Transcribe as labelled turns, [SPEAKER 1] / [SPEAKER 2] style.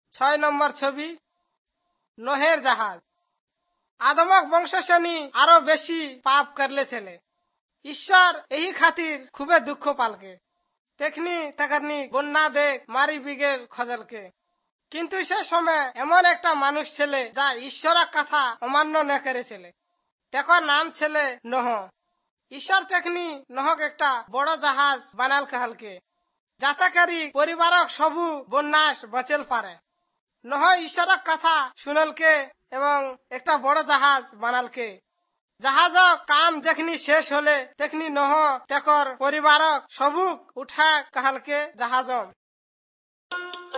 [SPEAKER 1] 6 নম্বর ছবি নোহের জাহাজ। আদমক বংশশ্রেণী আরো বেশি পাপ করলে ছেলে ঈশ্বর এই খাতির খুবই দুঃখ পালকে তেখনি তেকারনি বন্যা দেখ মারি বিগেল খজলকে। কিন্তু সে সময় এমন একটা মানুষ ছেলে যা ঈশ্বরের কথা অমান্য না করেছিল। তেকর নাম ছেলে নহ। ঈশ্বর তেখনি নহক একটা বড় জাহাজ বানাল কাহালকে যাতে করি পরিবারক সবু বন্যাস বাঁচেল পারে। নহ ঈশ্বরের কথা শুনলকে এবং একটা বড় জাহাজ বানালকে। জাহাজ কাম যেখনি শেষ হলে তেখনি নহ তেকর পরিবারক সবুক উঠা কাহালকে জাহাজ।